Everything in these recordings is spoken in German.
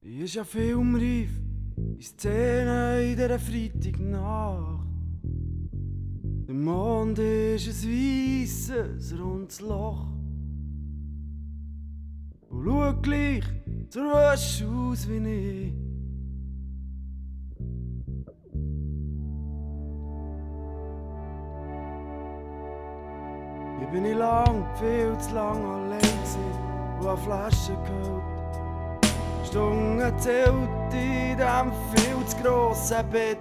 Ist ja filmreif in Szenen in dieser Freitagnacht. Der Mond ist ein weisses, rundes Loch. Und schaut gleich zur Wäsche aus wie ich. Hier bin ich viel zu lang allein gewesen und an Flaschen geholt. Stunden zählt in diesem viel zu grossen Bett.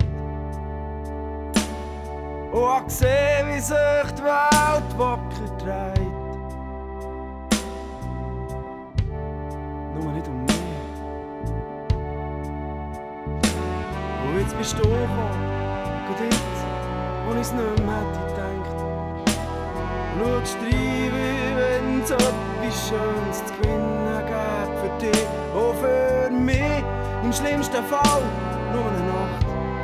Und hab gesehen, wie sich die Welt wacker dreht. Nur nicht um mich. Und jetzt bist du gekommen, gerade jetzt, wo ich's nicht mehr hätte gedacht. Schaust rein, wie wenn's etwas Schönes zu gewinnen gäbe für dich. Auch für mich, im schlimmsten Fall, nur eine Nacht.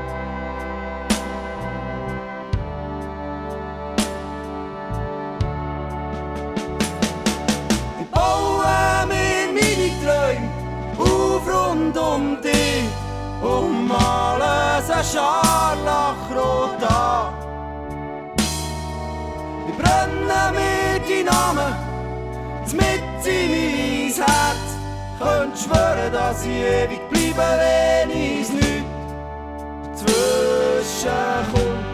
Ich baue mir meine Träume auf rund um dich und male sie scharlachrot an. Ich brenne mir die Namen mit in mein Herz. Könnt schwören, dass ich ewig bleibe, wenn uns nichts dazwischen kommt.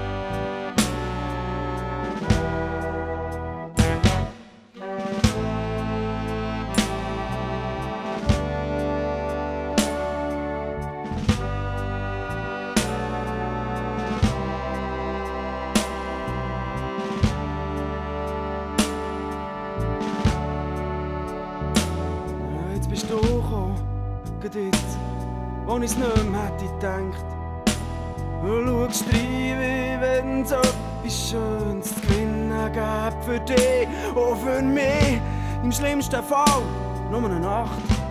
Jetzt bist du gekommen, gerade jetzt, wo ich's nicht mehr hätte gedacht. Du schaust rein, wie wenn's etwas Schönes zu gewinnen gäbe für dich und für mich. Im schlimmsten Fall nur eine Nacht.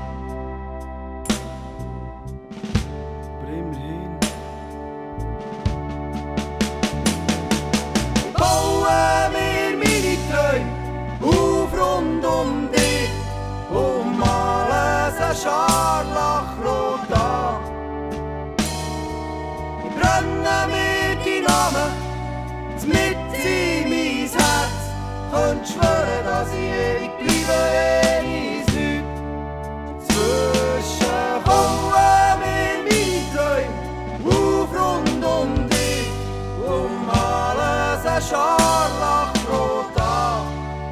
Aber immerhin. Ich baue mir meine Träume auf rund um dich und male sie scharlachrot an. Ich brenne mir die Namen mit in mein Herz. Könnt schwören, dass ich ewig bleibe, wenn uns nichts dazwischen kommt. Baue mir meine Träume auf rund um dich und male sie scharlachrot an.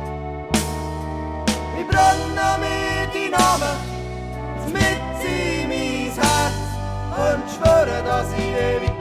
Ich brenne mir die Namen mit in mein Herz. Könnt schwören, dass ich ewig